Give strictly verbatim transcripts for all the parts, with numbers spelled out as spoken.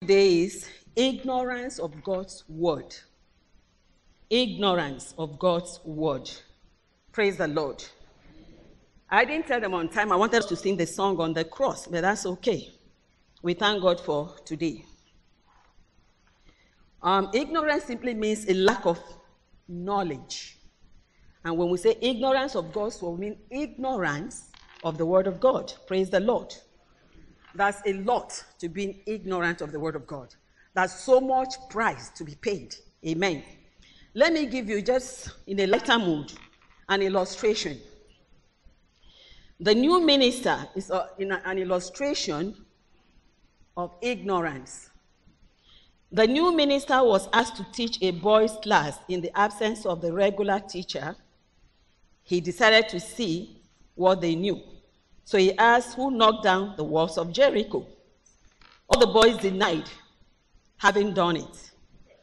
today is ignorance of God's word. Ignorance of God's word. Praise the Lord. I didn't tell them on time. I wanted to sing the song on the cross, but that's okay. We thank God for today. Um, ignorance simply means a lack of knowledge. And when we say ignorance of God's word, we mean ignorance of the word of God. Praise the Lord. That's a lot to being ignorant of the word of God. That's so much price to be paid. Amen. Let me give you, just in a lighter mood, an illustration. The new minister is a, in a, an illustration of ignorance. The new minister was asked to teach a boys' class in the absence of the regular teacher. He decided to see what they knew. So he asked who knocked down the walls of Jericho. All the boys denied having done it.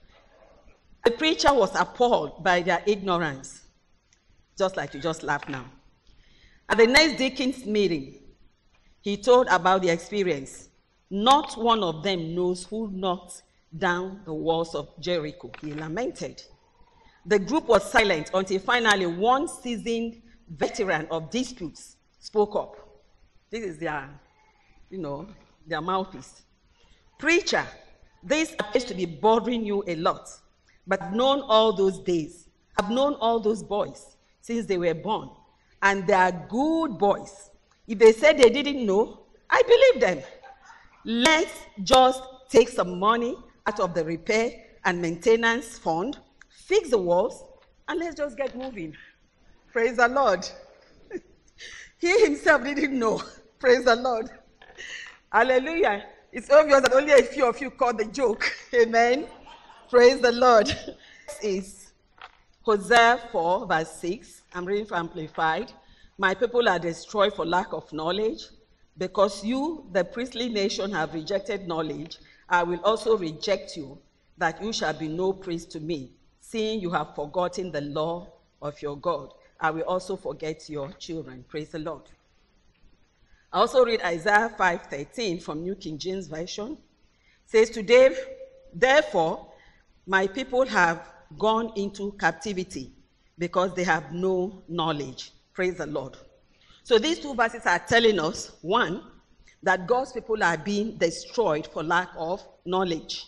The preacher was appalled by their ignorance, just like you just laughed now. At the next deacon's meeting, he told about the experience. Not one of them knows who knocked down the walls of Jericho. He lamented. The group was silent until finally one seasoned veteran of disputes spoke up. This is their, you know, their mouthpiece. Preacher, this appears to be bothering you a lot, but I've known all those days. I've known all those boys since they were born, and they are good boys. If they said they didn't know, I believe them. Let's just take some money out of the repair and maintenance fund, fix the walls, and let's just get moving. Praise the Lord. He himself didn't know. Praise the Lord. Hallelujah. It's obvious that only a few of you caught the joke. Amen. Praise the Lord. This is Hosea four, verse six. I'm reading from Amplified. My people are destroyed for lack of knowledge. Because you, the priestly nation, have rejected knowledge, I will also reject you, that you shall be no priest to me. Seeing you have forgotten the law of your God, I will also forget your children. Praise the Lord. I also read Isaiah five thirteen from New King James Version. It says, Today, therefore, my people have gone into captivity because they have no knowledge. Praise the Lord. So these two verses are telling us, one, that God's people are being destroyed for lack of knowledge.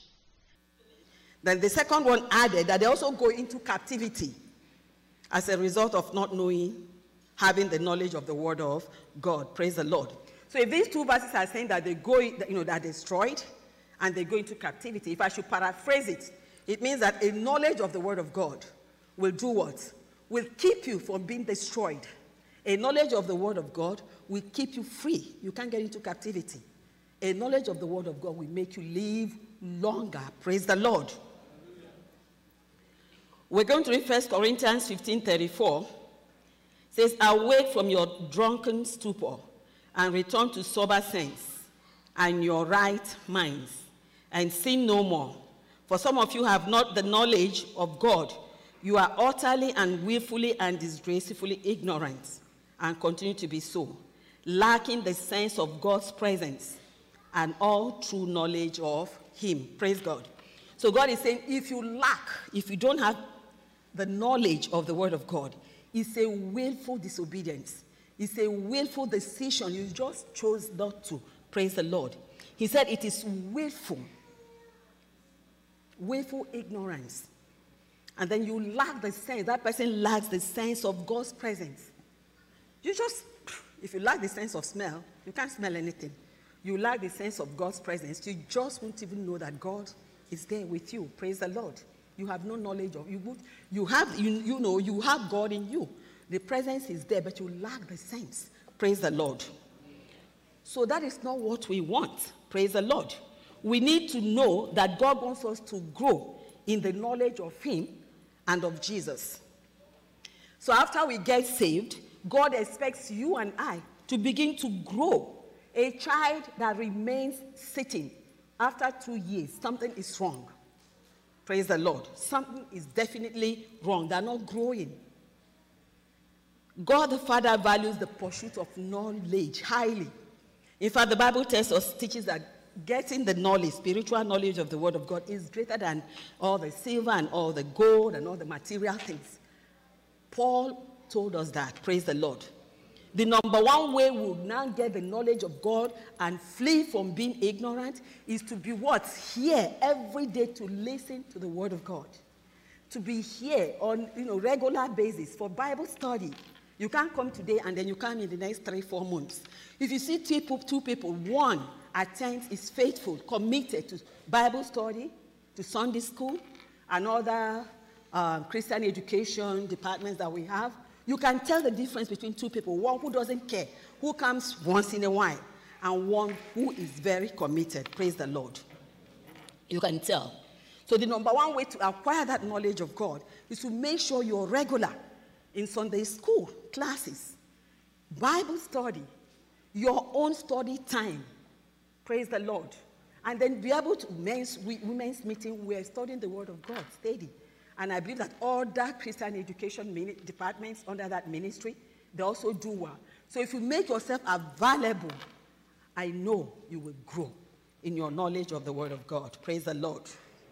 Then the second one added that they also go into captivity as a result of not knowing, having the knowledge of the word of God. Praise the Lord. So if these two verses are saying that they go, you know, they're destroyed and they go into captivity, if I should paraphrase it, it means that a knowledge of the word of God will do what? Will keep you from being destroyed. A knowledge of the word of God will keep you free. You can't get into captivity. A knowledge of the word of God will make you live longer. Praise the Lord. We're going to read First Corinthians fifteen thirty-four. It says, awake from your drunken stupor and return to sober sense and your right minds, and sin no more. For some of you have not the knowledge of God. You are utterly and willfully and disgracefully ignorant, and continue to be so, lacking the sense of God's presence and all true knowledge of him. Praise God. So God is saying, if you lack, if you don't have the knowledge of the word of God, it's a willful disobedience. It's a willful decision. You just chose not to. Praise the Lord. He said it is willful. Willful ignorance. And then you lack the sense. That person lacks the sense of God's presence. You just, if you lack the sense of smell, you can't smell anything. You lack the sense of God's presence. You just won't even know that God is there with you. Praise the Lord. You have no knowledge of, you would, you have, you, you know, you have God in you. The presence is there, but you lack the sense. Praise the Lord. So that is not what we want. Praise the Lord. We need to know that God wants us to grow in the knowledge of him and of Jesus. So after we get saved, God expects you and I to begin to grow. A child that remains sitting after two years, something is wrong. Praise the Lord. Something is definitely wrong. They're not growing. God the Father values the pursuit of knowledge highly. In fact, the Bible tells us, teaches that getting the knowledge, spiritual knowledge of the Word of God is greater than all the silver and all the gold and all the material things. Paul told us that, praise the Lord. The number one way we would now get the knowledge of God and flee from being ignorant is to be what? Here every day to listen to the Word of God. To be here on you know regular basis for Bible study. You can't come today and then you come in the next three, four months. If you see two people, two people, one attends, is faithful, committed to Bible study, to Sunday school, and other um, Christian education departments that we have, you can tell the difference between two people. One who doesn't care, who comes once in a while, and one who is very committed. Praise the Lord. You can tell. So the number one way to acquire that knowledge of God is to make sure you're regular in Sunday school classes, Bible study, your own study time. Praise the Lord. And then be able to, men's, women's meeting, we're studying the Word of God steady. And I believe that all that Christian education departments under that ministry, they also do well. So if you make yourself available, I know you will grow in your knowledge of the Word of God. Praise the Lord.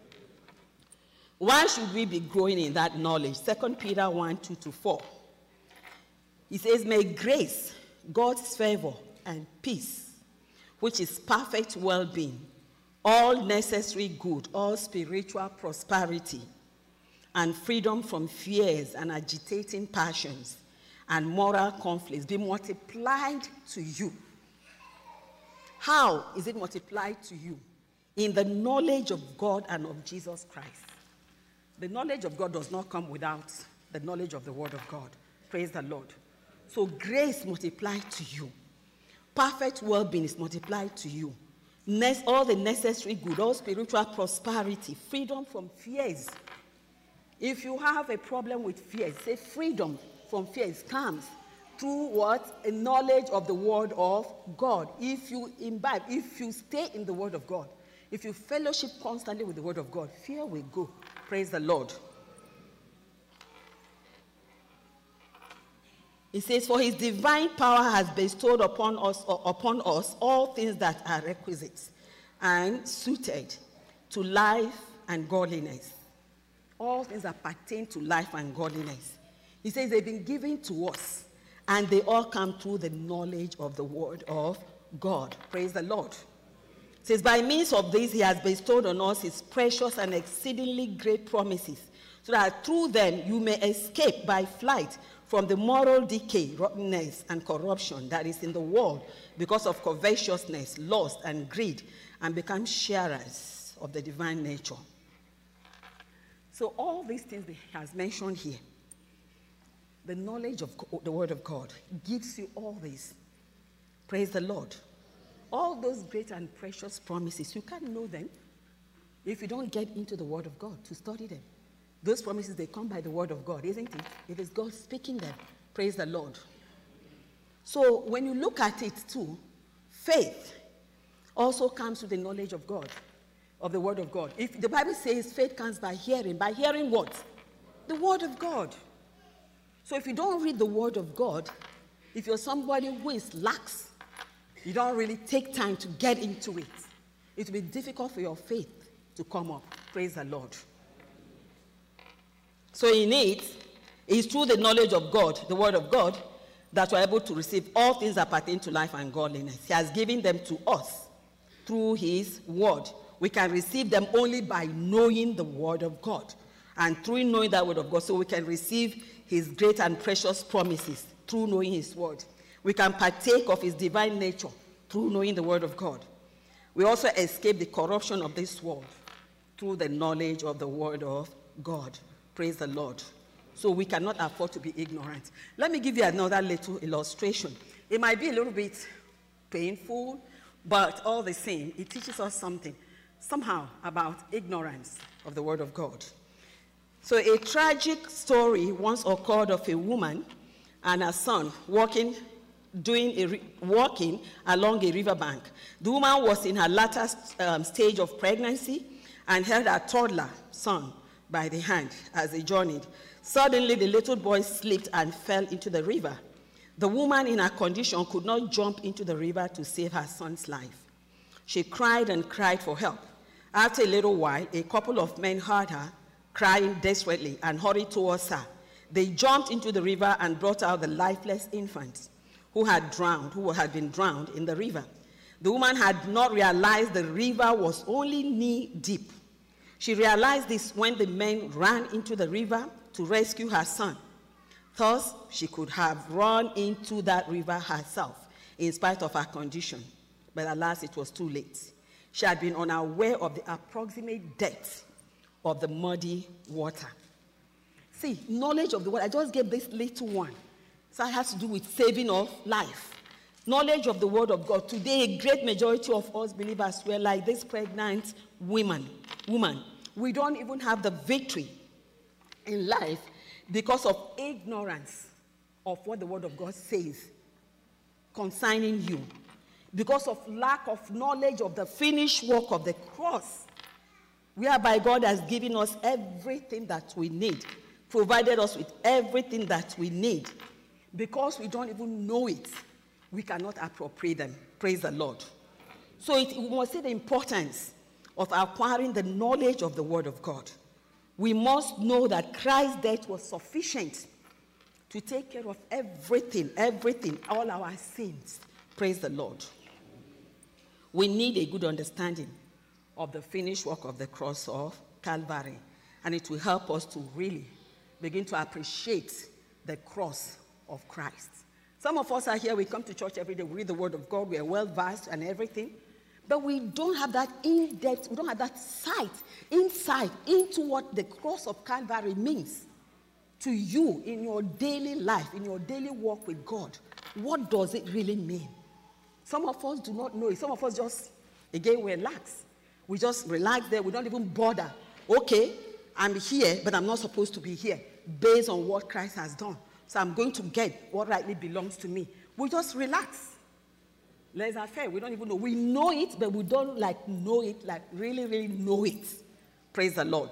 Why should we be growing in that knowledge? Second Peter one, two to four. He says, may grace, God's favor, and peace, which is perfect well-being, all necessary good, all spiritual prosperity, and freedom from fears and agitating passions and moral conflicts be multiplied to you. How is it multiplied to you? In the knowledge of God and of Jesus Christ. The knowledge of God does not come without the knowledge of the Word of God. Praise the Lord. So grace multiplied to you. Perfect well-being is multiplied to you. Ne- all the necessary good, all spiritual prosperity, freedom from fears. If you have a problem with fears, say freedom from fears comes through what? A knowledge of the Word of God. If you imbibe, if you stay in the Word of God, if you fellowship constantly with the Word of God, fear will go. Praise the Lord. It says, for his divine power has bestowed upon us, upon us all things that are requisite and suited to life and godliness. All things that pertain to life and godliness. He says they've been given to us, and they all come through the knowledge of the Word of God. Praise the Lord. It says, by means of this, he has bestowed on us his precious and exceedingly great promises, so that through them you may escape by flight from the moral decay, rottenness, and corruption that is in the world because of covetousness, lust, and greed, and become sharers of the divine nature. So all these things that he has mentioned here, the knowledge of the Word of God gives you all this. Praise the Lord. All those great and precious promises, you can't know them if you don't get into the Word of God to study them. Those promises, they come by the Word of God, isn't it? It is God speaking them. Praise the Lord. So when you look at it too, faith also comes with the knowledge of God, of the Word of God. If the Bible says faith comes by hearing, by hearing what? The Word of God. So if you don't read the Word of God, if you're somebody who is lax, you don't really take time to get into it, it will be difficult for your faith to come up. Praise the Lord. So in it, it's through the knowledge of God, the Word of God, that we're able to receive all things that pertain to life and godliness. He has given them to us through his Word. We can receive them only by knowing the Word of God. And through knowing that Word of God, so we can receive his great and precious promises through knowing his Word. We can partake of his divine nature through knowing the Word of God. We also escape the corruption of this world through the knowledge of the Word of God. Praise the Lord. So we cannot afford to be ignorant. Let me give you another little illustration. It might be a little bit painful, but all the same, it teaches us something, somehow, about ignorance of the Word of God. So a tragic story once occurred of a woman and her son walking, doing a, walking along a riverbank. The woman was in her latter um, stage of pregnancy and held her toddler son by the hand as they journeyed. Suddenly, the little boy slipped and fell into the river. The woman in her condition could not jump into the river to save her son's life. She cried and cried for help. After a little while, a couple of men heard her crying desperately and hurried towards her. They jumped into the river and brought out the lifeless infant who had drowned, who had been drowned in the river. The woman had not realized the river was only knee deep. She realized this when the men ran into the river to rescue her son. Thus, she could have run into that river herself in spite of her condition. But alas, it was too late. She had been unaware of the approximate depth of the muddy water. See, knowledge of the word, I just gave this little one. So it has to do with saving of life. Knowledge of the word of God. Today, a great majority of us believers were like this pregnant woman. woman. We don't even have the victory in life because of ignorance of what the word of God says concerning you. Because of lack of knowledge of the finished work of the cross, whereby God has given us everything that we need, provided us with everything that we need. Because we don't even know it, we cannot appropriate them. Praise the Lord. So it, we must see the importance of acquiring the knowledge of the word of God. We must know that Christ's death was sufficient to take care of everything, everything, all our sins. Praise the Lord. We need a good understanding of the finished work of the cross of Calvary, and it will help us to really begin to appreciate the cross of Christ. Some of us are here, we come to church every day, we read the word of God, we are well versed and everything, but we don't have that in-depth, we don't have that sight, insight into what the cross of Calvary means to you in your daily life, in your daily walk with God. What does it really mean? Some of us do not know it. Some of us just, again, we relax. We just relax there. We don't even bother. Okay, I'm here, but I'm not supposed to be here based on what Christ has done. So I'm going to get what rightly belongs to me. We just relax. Laissez-faire. We don't even know. We know it, but we don't like know it, like really, really know it. Praise the Lord.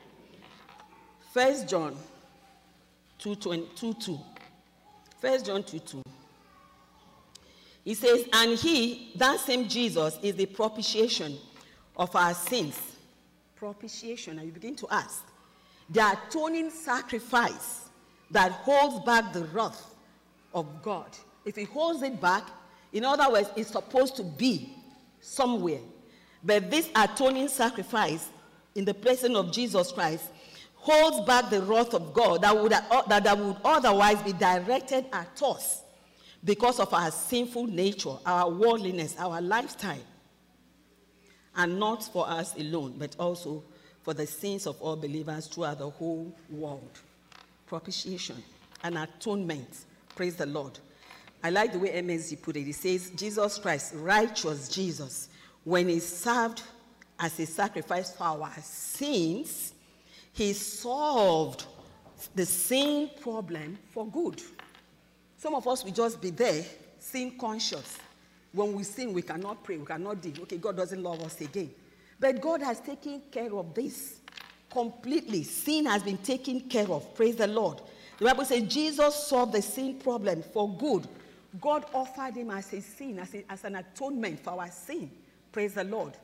First John two two. First John two two. He says, and he, that same Jesus, is the propitiation of our sins. Propitiation. And you begin to ask, the atoning sacrifice that holds back the wrath of God. If it holds it back, in other words, it's supposed to be somewhere. But this atoning sacrifice in the person of Jesus Christ holds back the wrath of God that would, that, that would otherwise be directed at us because of our sinful nature, our worldliness, our lifestyle. And not for us alone, but also for the sins of all believers throughout the whole world. Propitiation and atonement. Praise the Lord. I like the way M S G put it. It says, Jesus Christ, righteous Jesus, when he served as a sacrifice for our sins, he solved the sin problem for good. Some of us will just be there, sin conscious. When we sin, we cannot pray, we cannot do. Okay, God doesn't love us again. But God has taken care of this completely. Sin has been taken care of. Praise the Lord. The Bible says Jesus solved the sin problem for good. God offered him as a sin, as, a, as an atonement for our sin. Praise the Lord.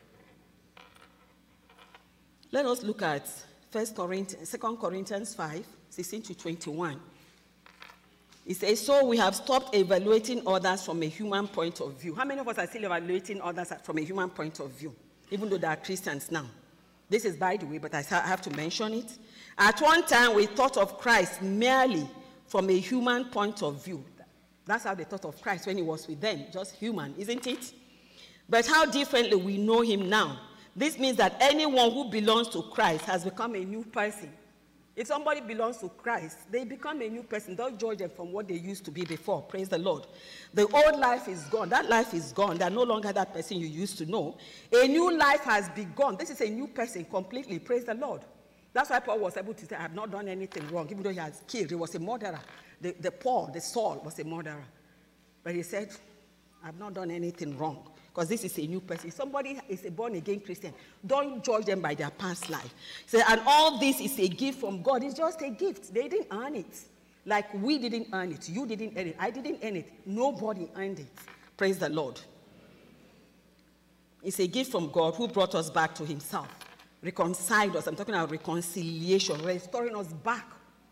Let us look at First Corinthians, Second Corinthians five, sixteen to twenty-one. It says, so we have stopped evaluating others from a human point of view. How many of us are still evaluating others from a human point of view, even though they are Christians now? This is by the way, but I have to mention it. At one time, we thought of Christ merely from a human point of view. That's how they thought of Christ when he was with them, just human, isn't it? But how differently we know him now. This means that anyone who belongs to Christ has become a new person. If somebody belongs to Christ, they become a new person. Don't judge them from what they used to be before. Praise the Lord. The old life is gone. That life is gone. They're no longer that person you used to know. A new life has begun. This is a new person completely. Praise the Lord. That's why Paul was able to say, I have not done anything wrong, even though he has killed. He was a murderer. The, the Paul, the Saul, was a murderer. But he said, I have not done anything wrong. Because this is a new person. If somebody is a born-again Christian, don't judge them by their past life. So, and all this is a gift from God. It's just a gift. They didn't earn it. Like we didn't earn it. You didn't earn it. I didn't earn it. Nobody earned it. Praise the Lord. It's a gift from God who brought us back to himself, reconciled us. I'm talking about reconciliation, restoring us back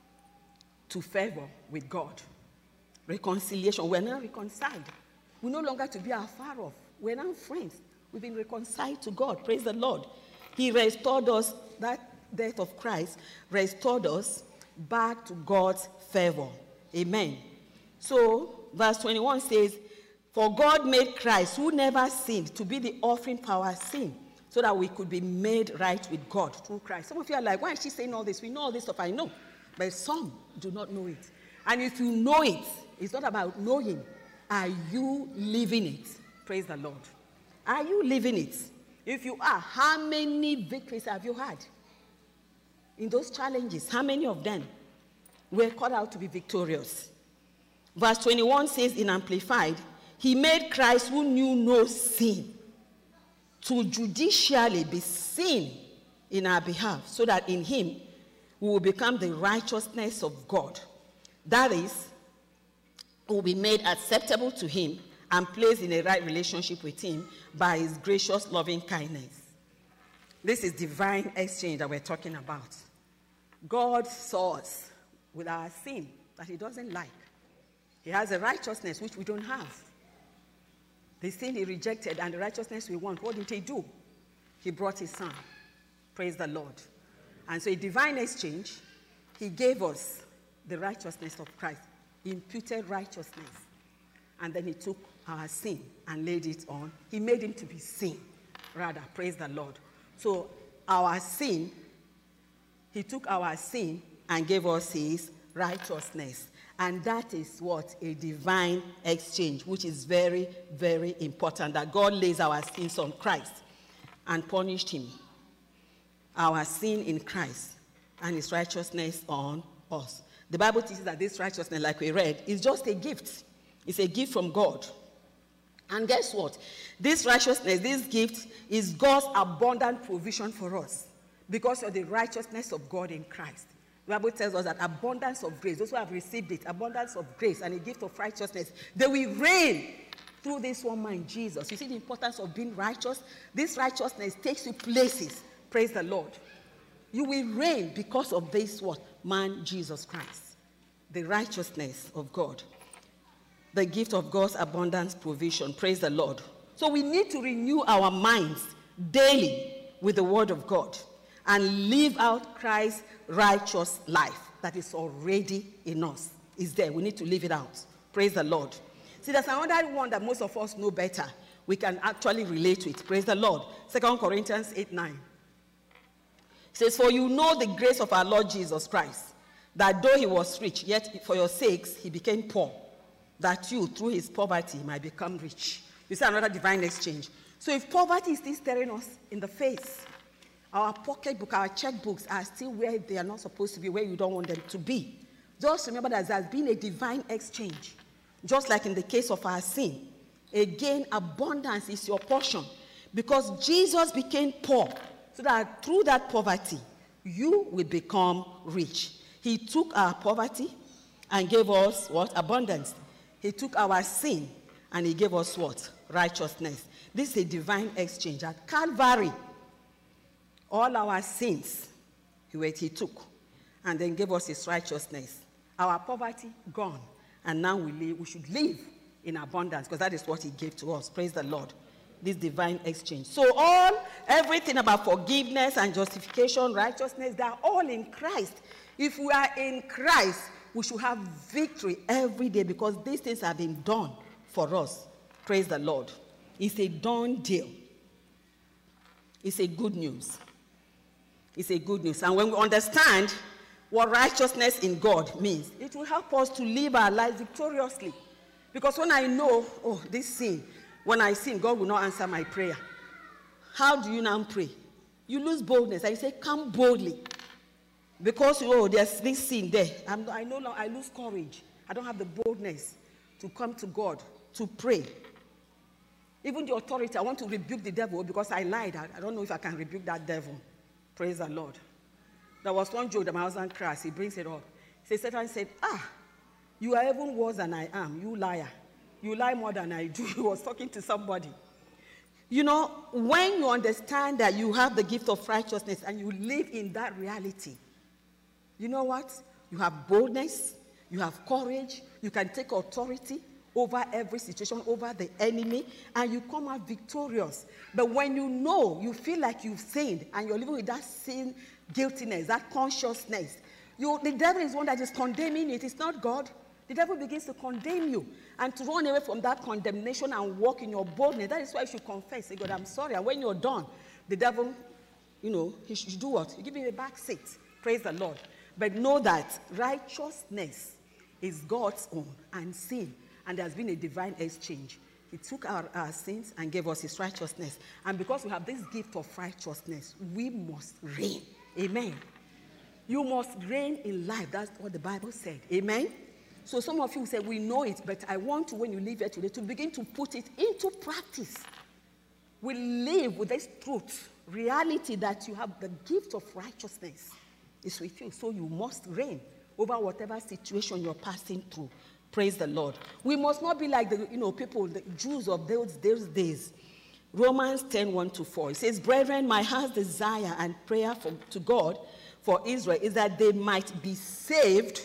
to favor with God. Reconciliation. We're now reconciled. We're no longer to be afar off. We're now friends. We've been reconciled to God. Praise the Lord. He restored us, that death of Christ restored us back to God's favor. Amen. So, verse twenty-one says, for God made Christ, who never sinned, to be the offering for our sin, so that we could be made right with God through Christ. Some of you are like, why is she saying all this? We know all this stuff. I know. But some do not know it. And if you know it, it's not about knowing. Are you living it? Praise the Lord. Are you living it? If you are, how many victories have you had? In those challenges, how many of them were called out to be victorious? Verse twenty-one says in Amplified, he made Christ, who knew no sin, to judicially be sin in our behalf, so that in him we will become the righteousness of God. That is, will be made acceptable to him and placed in a right relationship with him by his gracious loving kindness. This is divine exchange that we're talking about. God saw us with our sin that he doesn't like. He has a righteousness which we don't have. The sin he rejected and the righteousness we want, what did he do? He brought his son. Praise the Lord. And so a divine exchange, he gave us the righteousness of Christ, imputed righteousness. And then he took our sin and laid it on. He made him to be sin, rather. Praise the Lord. So our sin, he took our sin and gave us his righteousness. And that is what? A divine exchange, which is very, very important, that God lays our sins on Christ and punished him. Our sin in Christ and his righteousness on us. The Bible teaches that this righteousness, like we read, is just a gift. It's a gift from God. And guess what? This righteousness, this gift, is God's abundant provision for us because of the righteousness of God in Christ. The Bible tells us that abundance of grace, those who have received it, abundance of grace and a gift of righteousness, they will reign through this one man, Jesus. You see the importance of being righteous? This righteousness takes you places. Praise the Lord. You will reign because of this what? Man, Jesus Christ. The righteousness of God. The gift of God's abundance provision. Praise the Lord. So we need to renew our minds daily with the word of God and live out Christ's righteous life that is already in us. It's there. We need to live it out. Praise the Lord. See, there's another one that most of us know better. We can actually relate to it. Praise the Lord. Second Corinthians eight nine. It says, for you know the grace of our Lord Jesus Christ, that though he was rich, yet for your sakes he became poor, that you, through his poverty, might become rich. You see another divine exchange. So if poverty is still staring us in the face, our pocketbook, our checkbooks are still where they are not supposed to be, where you don't want them to be. Just remember that there has been a divine exchange. Just like in the case of our sin. Again, abundance is your portion. Because Jesus became poor, so that through that poverty, you will become rich. He took our poverty and gave us what? Abundance. He took our sin and he gave us what? Righteousness. This is a divine exchange. At Calvary, all our sins, he took and then gave us his righteousness. Our poverty, gone. And now we live, we should live in abundance because that is what he gave to us. Praise the Lord. This divine exchange. So all, everything about forgiveness and justification, righteousness, they are all in Christ. If we are in Christ, we should have victory every day because these things have been done for us. Praise the Lord. It's a done deal. It's a good news. It's a good news. And when we understand what righteousness in God means, it will help us to live our lives victoriously. Because when I know, oh, this sin, when I sin, God will not answer my prayer. How do you now pray? You lose boldness. I say, come boldly. Because, oh, there's this sin there. I'm, I know now I lose courage. I don't have the boldness to come to God, to pray. Even the authority, I want to rebuke the devil because I lied. I, I don't know if I can rebuke that devil. Praise the Lord. There was one joke that my husband cries. He brings it up. He said, Satan said, ah, you are even worse than I am, you liar. You lie more than I do. He was talking to somebody. You know, when you understand that you have the gift of righteousness and you live in that reality, you know what? You have boldness, you have courage, you can take authority over every situation, over the enemy, and you come out victorious. But when you know, you feel like you've sinned, and you're living with that sin, guiltiness, that consciousness, you, the devil is one that is condemning it. It's not God. The devil begins to condemn you and to run away from that condemnation and walk in your boldness. That is why you should confess. Say, God, I'm sorry. And when you're done, the devil, you know, he should do what? You give him a back seat. Praise the Lord. But know that righteousness is God's own, and sin, and there has been a divine exchange. He took our, our sins and gave us his righteousness. And because we have this gift of righteousness, we must reign. Amen. You must reign in life. That's what the Bible said. Amen. So some of you say, we know it, but I want to, when you leave here today, to begin to put it into practice. We live with this truth, reality that you have the gift of righteousness is with you. So you must reign over whatever situation you're passing through. Praise the Lord. We must not be like the you know people, the Jews of those, those days. Romans ten, one to four. It says, brethren, my heart's desire and prayer for, to God for Israel is that they might be saved.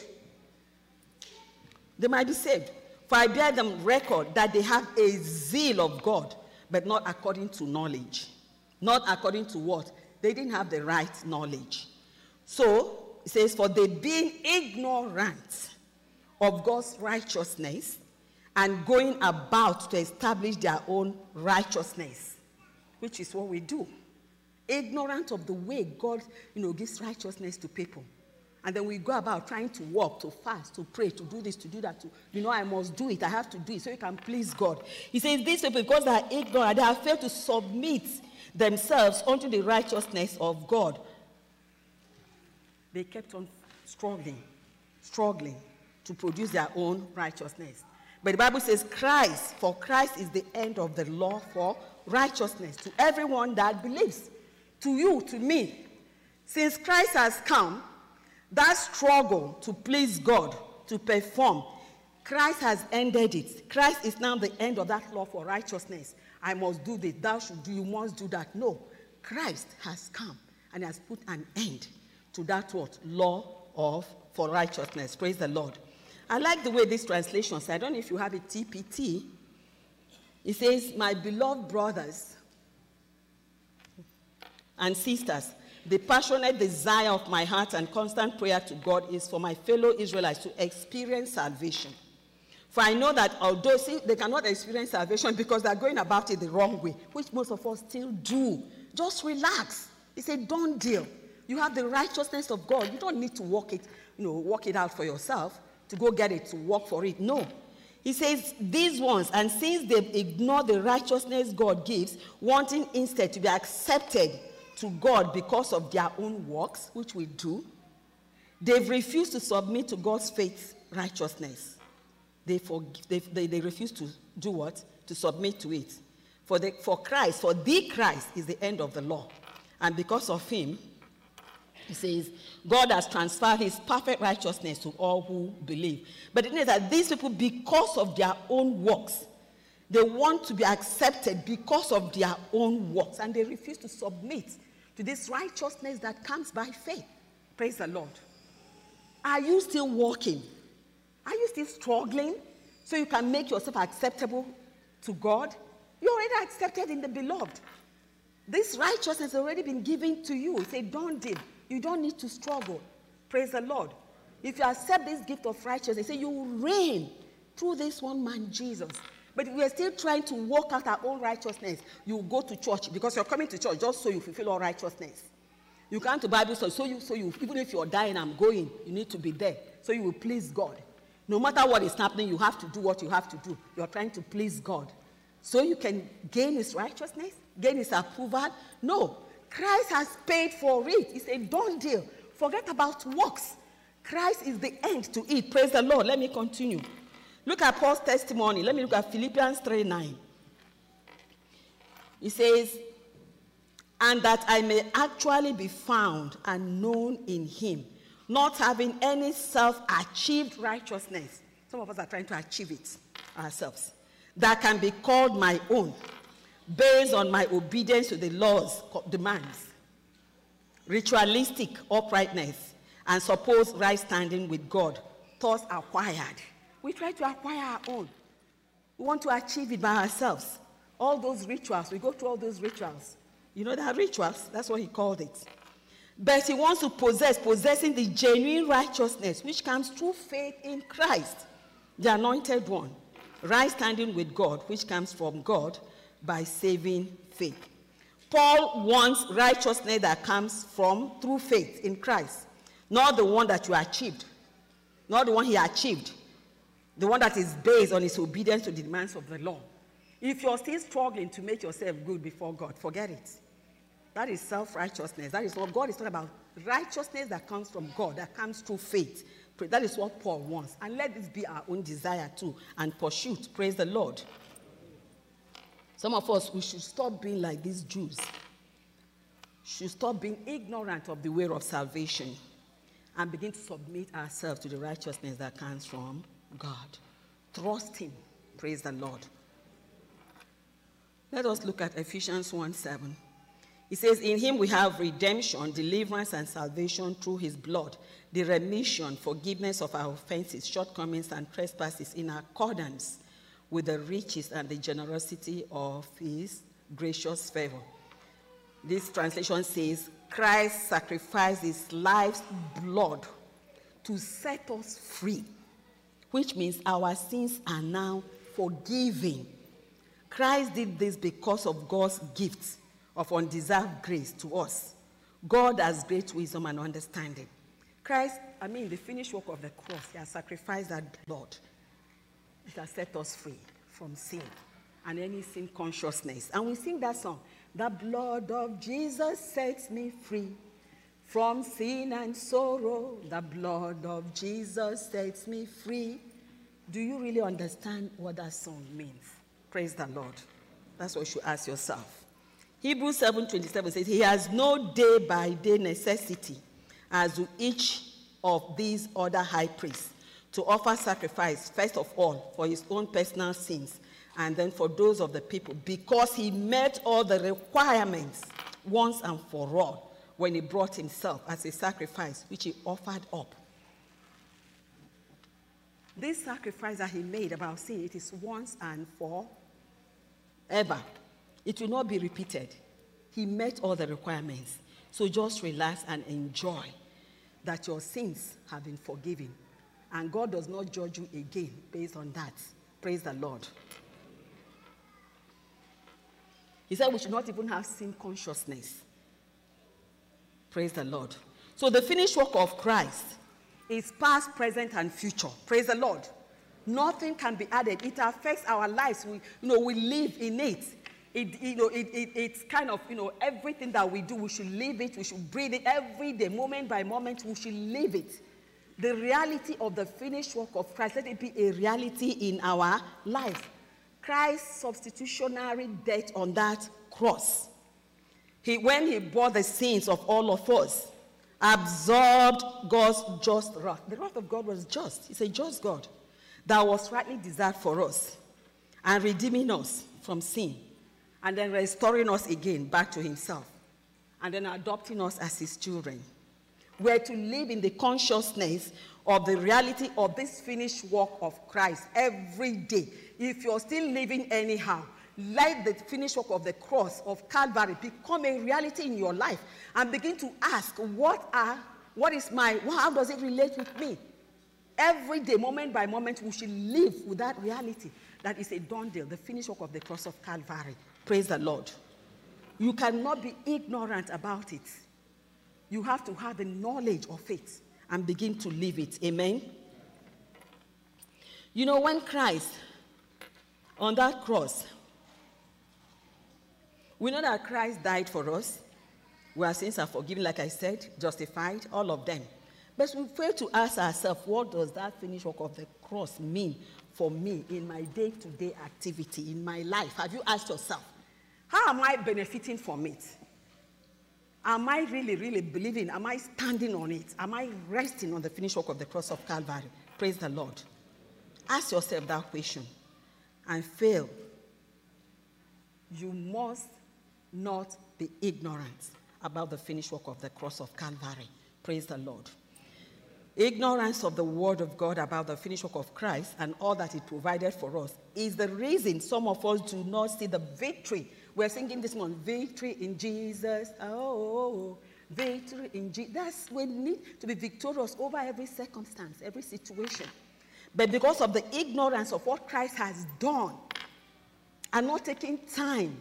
They might be saved. For I bear them record that they have a zeal of God, but not according to knowledge. Not according to what? They didn't have the right knowledge. So, it says, for they being ignorant of God's righteousness and going about to establish their own righteousness, which is what we do. Ignorant of the way God, you know, gives righteousness to people. And then we go about trying to walk, to fast, to pray, to do this, to do that. To, you know, I must do it. I have to do it so you can please God. He says these people, because they are ignorant, they have failed to submit themselves unto the righteousness of God. They kept on struggling, struggling to produce their own righteousness. But the Bible says Christ, for Christ is the end of the law for righteousness to everyone that believes. To you, to me. Since Christ has come, that struggle to please God, to perform, Christ has ended it. Christ is now the end of that law for righteousness. I must do this, thou should do, you must do that. No, Christ has come and has put an end to that what? Law of for righteousness. Praise the Lord. I like the way this translation says, I don't know if you have a T P T. It says, my beloved brothers and sisters, the passionate desire of my heart and constant prayer to God is for my fellow Israelites to experience salvation. For I know that although see, they cannot experience salvation because they're going about it the wrong way, which most of us still do. Just relax. It's a done deal. You have the righteousness of God. You don't need to work it, you know, work it out for yourself, to go get it, to work for it. No. He says, these ones, and since they ignore the righteousness God gives, wanting instead to be accepted to God because of their own works, which we do, they've refused to submit to God's faith righteousness. They, forgive, they, they, they refuse to do what? To submit to it. For, the, for Christ, for the Christ is the end of the law. And because of him, he says, God has transferred his perfect righteousness to all who believe. But it is that these people, because of their own works, they want to be accepted because of their own works. And they refuse to submit to this righteousness that comes by faith. Praise the Lord. Are you still walking? Are you still struggling so you can make yourself acceptable to God? You're already accepted in the beloved. This righteousness has already been given to you. It's a done deal. You don't need to struggle. Praise the Lord. If you accept this gift of righteousness, say you will reign through this one man, Jesus. But if we are still trying to work out our own righteousness, you will go to church because you're coming to church just so you fulfill all righteousness. You come to Bible study, so you, so you, even if you're dying, I'm going, you need to be there. So you will please God. No matter what is happening, you have to do what you have to do. You're trying to please God. So you can gain his righteousness, gain his approval. No. Christ has paid for it. It's a done deal. Forget about works. Christ is the end to it. Praise the Lord. Let me continue. Look at Paul's testimony. Let me look at Philippians three nine. He says, and that I may actually be found and known in him, not having any self-achieved righteousness. Some of us are trying to achieve it ourselves. That can be called my own. based on my obedience to the law's demands, ritualistic uprightness, and supposed right standing with God, thus acquired. We try to acquire our own. We want to achieve it by ourselves. All those rituals, we go through all those rituals. You know, that rituals, that's what he called it. But he wants to possess, possessing the genuine righteousness which comes through faith in Christ, the anointed one, right standing with God, which comes from God by saving faith. Paul wants righteousness that comes from through faith in Christ, not the one that you achieved, not the one he achieved, the one that is based on his obedience to the demands of the law. If you're still struggling to make yourself good before God, forget it. That is self-righteousness. That is what God is talking about. Righteousness that comes from God, that comes through faith. That is what Paul wants. And let this be our own desire too and pursuit. Praise the Lord. Some of us, we should stop being like these Jews. Should stop being ignorant of the way of salvation and begin to submit ourselves to the righteousness that comes from God. Trust him. Praise the Lord. Let us look at Ephesians one seven. It says, in him we have redemption, deliverance, and salvation through his blood, the remission, forgiveness of our offenses, shortcomings, and trespasses in accordance with the riches and the generosity of his gracious favor. This translation says, Christ sacrificed his life's blood to set us free, which means our sins are now forgiven. Christ did this because of God's gift of undeserved grace to us. God has great wisdom and understanding. Christ, I mean, the finished work of the cross, he has sacrificed that blood. It has set us free from sin and any sin consciousness. And we sing that song, the blood of Jesus sets me free from sin and sorrow. The blood of Jesus sets me free. Do you really understand what that song means? Praise the Lord. That's what you should ask yourself. Hebrews seven twenty-seven says, he has no day-by-day necessity as to each of these other high priests to offer sacrifice, first of all, for his own personal sins, and then for those of the people, because he met all the requirements once and for all when he brought himself as a sacrifice, which he offered up. This sacrifice that he made about sin, it is once and for ever. It will not be repeated. He met all the requirements. So just relax and enjoy that your sins have been forgiven. And God does not judge you again based on that. Praise the Lord. He said we should not even have sin consciousness. Praise the Lord. So the finished work of Christ is past, present, and future. Praise the Lord. Nothing can be added. It affects our lives. We, you know, we live in it. It, you know, it, it, it's kind of, you know, everything that we do, we should live it. We should breathe it every day, moment by moment. We should live it. The reality of the finished work of Christ, let it be a reality in our life. Christ's substitutionary death on that cross. He, when he bore the sins of all of us, absorbed God's just wrath. The wrath of God was just. He's a just God that was rightly deserved for us and redeeming us from sin and then restoring us again back to himself and then adopting us as his children. We're to live in the consciousness of the reality of this finished work of Christ every day. If you're still living anyhow, let the finished work of the cross of Calvary become a reality in your life and begin to ask, what are, what is my, how does it relate with me? Every day, moment by moment, we should live with that reality. That is a done deal, the finished work of the cross of Calvary. Praise the Lord. You cannot be ignorant about it. You have to have the knowledge of it and begin to live it. Amen? You know, when Christ, on that cross, we know that Christ died for us. Our sins are forgiven, like I said, justified, all of them. But we fail to ask ourselves, what does that finished work of the cross mean for me in my day-to-day activity, in my life? Have you asked yourself, how am I benefiting from it? Am I really, really believing? Am I standing on it? Am I resting on the finished work of the cross of Calvary? Praise the Lord. Ask yourself that question and fail you must not be ignorant about the finished work of the cross of Calvary. Praise the Lord. Ignorance of the word of God about the finished work of Christ and all that it provided for us is the reason some of us do not see the victory. We're singing this one, victory in Jesus. Oh, victory in Jesus. That's we need to be victorious over every circumstance, every situation. But because of the ignorance of what Christ has done and not taking time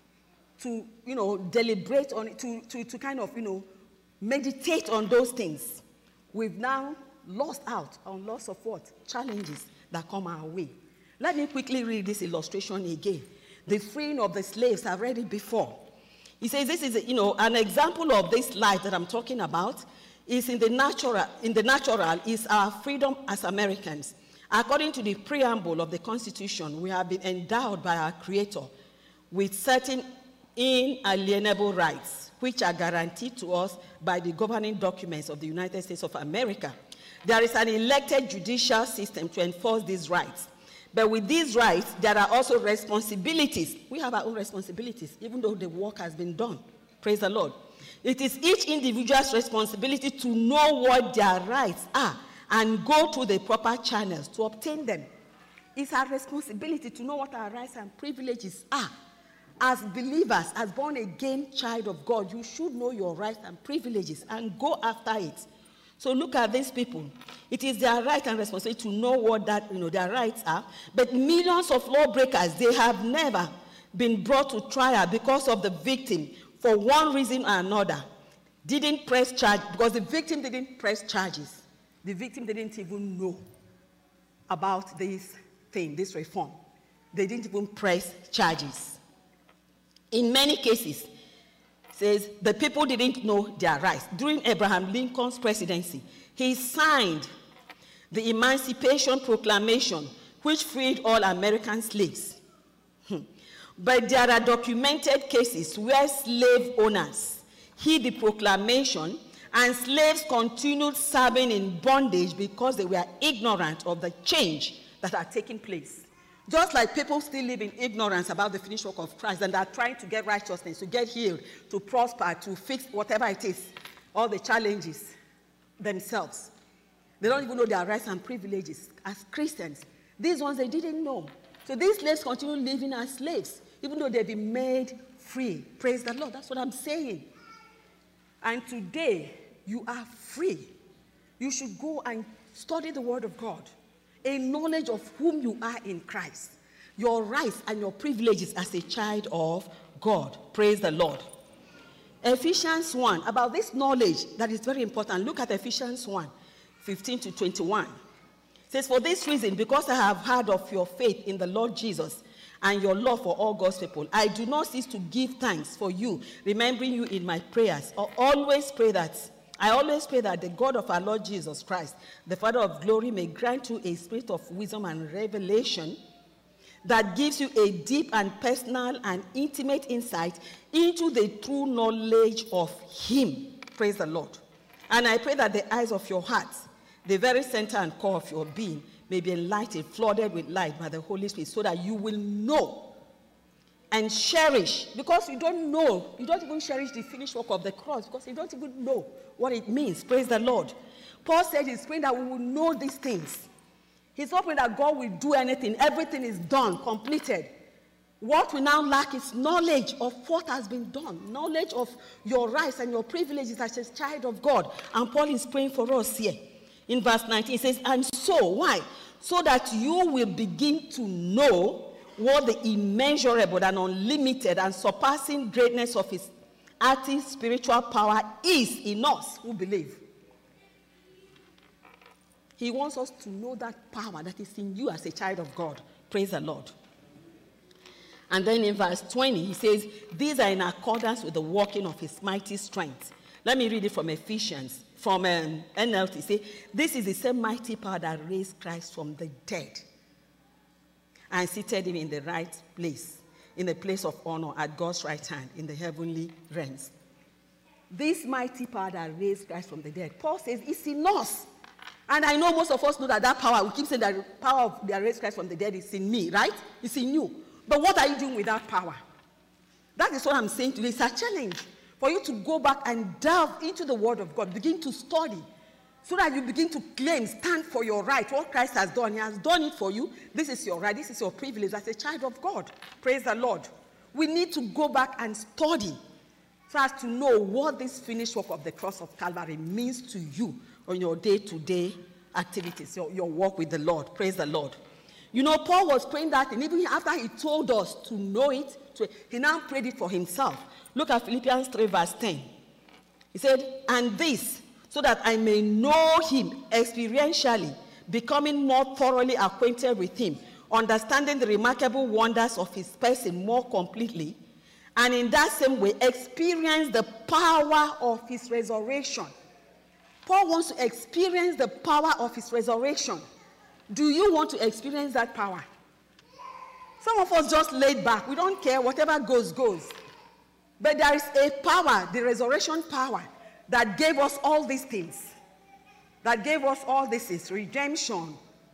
to, you know, deliberate on it, to, to, to kind of, you know, meditate on those things, we've now lost out on lots of what? Challenges that come our way. Let me quickly read this illustration again. The freeing of the slaves, I've read it before. He says this is, you know, an example of this life that I'm talking about is in the natural, in the natural is our freedom as Americans. According to the preamble of the Constitution, we have been endowed by our Creator with certain inalienable rights, which are guaranteed to us by the governing documents of the United States of America. There is an elected judicial system to enforce these rights. But with these rights, there are also responsibilities. We have our own responsibilities, even though the work has been done. Praise the Lord. It is each individual's responsibility to know what their rights are and go through the proper channels to obtain them. It's our responsibility to know what our rights and privileges are. As believers, as born-again child of God, you should know your rights and privileges and go after it. So look at these people. It is their right and responsibility to know what that, you know, their rights are. But millions of lawbreakers, they have never been brought to trial because of the victim, for one reason or another, didn't press charge, because the victim didn't press charges. The victim didn't even know about this thing, this reform. They didn't even press charges. In many cases, says the people didn't know their rights. During Abraham Lincoln's presidency, he signed the Emancipation Proclamation, which freed all American slaves. But there are documented cases where slave owners hid the proclamation and slaves continued serving in bondage because they were ignorant of the change that had taken place. Just like people still live in ignorance about the finished work of Christ and are trying to get righteousness, to get healed, to prosper, to fix whatever it is, all the challenges themselves. They don't even know their rights and privileges as Christians. These ones they didn't know. So these slaves continue living as slaves, even though they've been made free. Praise the Lord. That's what I'm saying. And today, you are free. You should go and study the Word of God. A knowledge of whom you are in Christ, your rights and your privileges as a child of God. Praise the Lord. Ephesians one, about this knowledge that is very important. Look at Ephesians one, fifteen to twenty-one. It says, for this reason, because I have heard of your faith in the Lord Jesus and your love for all God's people, I do not cease to give thanks for you, remembering you in my prayers. I always pray that I always pray that the God of our Lord Jesus Christ, the Father of glory, may grant you a spirit of wisdom and revelation that gives you a deep and personal and intimate insight into the true knowledge of him. Praise the Lord. And I pray that the eyes of your hearts, the very center and core of your being, may be enlightened, flooded with light by the Holy Spirit, so that you will know and cherish, because you don't know, you don't even cherish the finished work of the cross, because you don't even know what it means. Praise the Lord. Paul said he's praying that we will know these things. He's hoping that God will do anything. Everything is done, completed. What we now lack is knowledge of what has been done, knowledge of your rights and your privileges as a child of God. And Paul is praying for us here. In verse nineteen, he says, and so, why? So that you will begin to know what the immeasurable and unlimited and surpassing greatness of his active spiritual power is in us who believe. He wants us to know that power that is in you as a child of God. Praise the Lord. And then in verse twenty, he says, these are in accordance with the working of his mighty strength. Let me read it from Ephesians, from um, N L T. Say, this is the same mighty power that raised Christ from the dead and seated him in the right place, in the place of honor at God's right hand in the heavenly realms. This mighty power that raised Christ from the dead, Paul says, it's in us. And I know most of us know that that power, we keep saying that the power of that raised Christ from the dead is in me, right? It's in you. But what are you doing with that power? That is what I'm saying today. It's a challenge for you to go back and delve into the Word of God, begin to study, so that you begin to claim, stand for your right. What Christ has done, He has done it for you. This is your right. This is your privilege as a child of God. Praise the Lord. We need to go back and study so as to know what this finished work of the cross of Calvary means to you on your day-to-day activities, your, your walk with the Lord. Praise the Lord. You know, Paul was praying that, and even after he told us to know it, to, he now prayed it for himself. Look at Philippians three, verse ten. He said, and this, so that I may know him experientially, becoming more thoroughly acquainted with him, understanding the remarkable wonders of his person more completely, and in that same way experience the power of his resurrection. Paul wants to experience the power of his resurrection. Do you want to experience that power? Some of us just laid back. We don't care. Whatever goes, goes. But there is a power, the resurrection power, that gave us all these things. That gave us all this is redemption,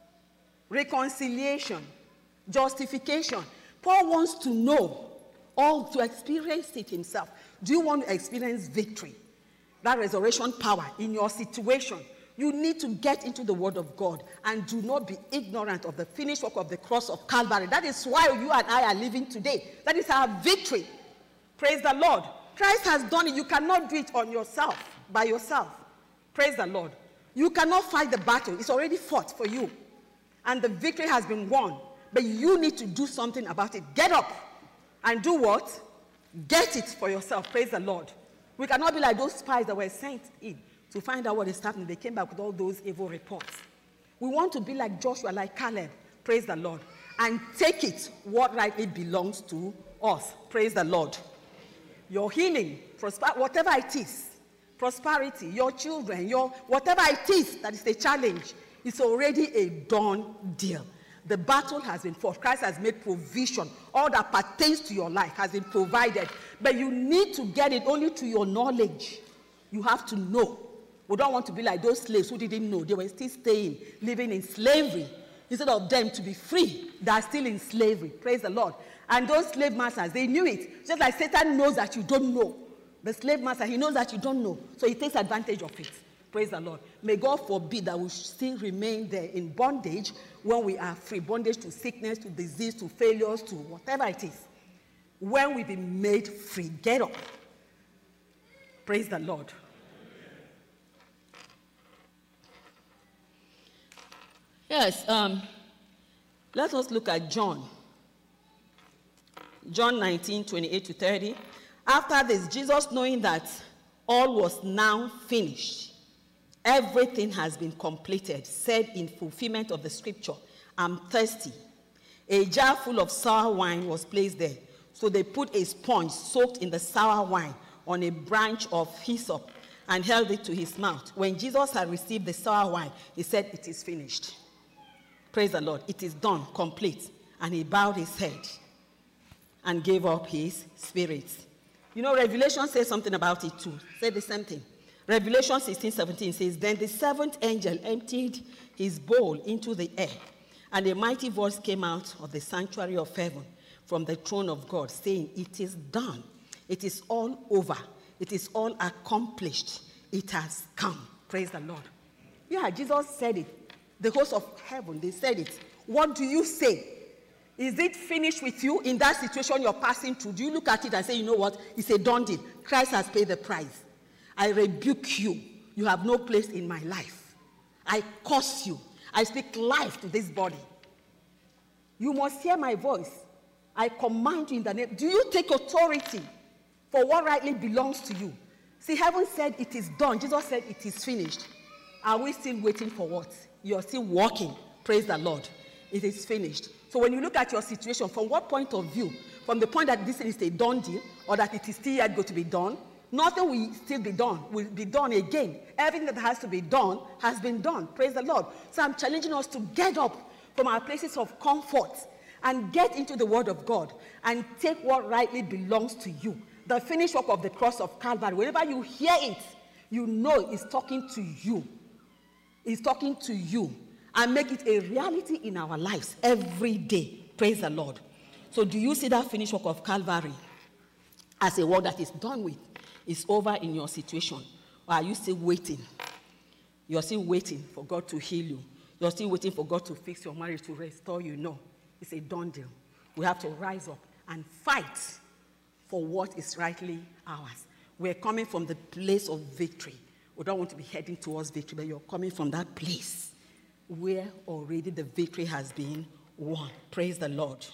reconciliation, justification. Paul wants to know, all to experience it himself. Do you want to experience victory? That resurrection power in your situation. You need to get into the Word of God and do not be ignorant of the finished work of the cross of Calvary. That is why you and I are living today. That is our victory. Praise the Lord. Christ has done it. You cannot do it on yourself, by yourself. Praise the Lord. You cannot fight the battle. It's already fought for you. And the victory has been won. But you need to do something about it. Get up and do what? Get it for yourself. Praise the Lord. We cannot be like those spies that were sent in to find out what is happening. They came back with all those evil reports. We want to be like Joshua, like Caleb. Praise the Lord. And take it what rightly belongs to us. Praise the Lord. Your healing, prosper, whatever it is, prosperity, your children, your whatever it is that is a challenge, it's already a done deal. The battle has been fought. Christ has made provision. All that pertains to your life has been provided. But you need to get it only to your knowledge. You have to know. We don't want to be like those slaves who didn't know. They were still staying, living in slavery. Instead of them to be free, they are still in slavery. Praise the Lord. And those slave masters, they knew it. Just like Satan knows that you don't know. The slave master, he knows that you don't know. So he takes advantage of it. Praise the Lord. May God forbid that we still remain there in bondage when we are free. Bondage to sickness, to disease, to failures, to whatever it is. When we've been made free, get up. Praise the Lord. Yes, um, let us look at John. John nineteen, twenty-eight to thirty. After this, Jesus, knowing that all was now finished, everything has been completed, said in fulfillment of the scripture, I'm thirsty. A jar full of sour wine was placed there. So they put a sponge soaked in the sour wine on a branch of hyssop and held it to his mouth. When Jesus had received the sour wine, he said, it is finished. Praise the Lord. It is done, complete. And he bowed his head and gave up his spirit. You know, Revelation says something about it too. Say the same thing. Revelation sixteen, seventeen says, then the seventh angel emptied his bowl into the air, and a mighty voice came out of the sanctuary of heaven from the throne of God, saying, it is done. It is all over. It is all accomplished. It has come. Praise the Lord. Yeah, Jesus said it. The host of heaven, they said it. What do you say? Is it finished with you in that situation you're passing through? Do you look at it and say, you know what? It's a done deal. Christ has paid the price. I rebuke you. You have no place in my life. I curse you. I speak life to this body. You must hear my voice. I command you in the name. Do you take authority for what rightly belongs to you? See, heaven said it is done. Jesus said it is finished. Are we still waiting for what? You're still walking. Praise the Lord. It is finished. So when you look at your situation, from what point of view? From the point that this is a done deal, or that it is still yet going to be done, nothing will still be done, will be done again. Everything that has to be done has been done. Praise the Lord. So I'm challenging us to get up from our places of comfort and get into the Word of God and take what rightly belongs to you. The finished work of the cross of Calvary. Whenever you hear it, you know it's talking to you. It's talking to you. And make it a reality in our lives every day. Praise the Lord. So do you see that finished work of Calvary? as a work that is done with, is over in your situation? Or are you still waiting? You're still waiting for God to heal you. You're still waiting for God to fix your marriage, to restore you. No, it's a done deal. We have to rise up and fight for what is rightly ours. We're coming from the place of victory. We don't want to be heading towards victory, but you're coming from that place where already the victory has been won. Praise the Lord.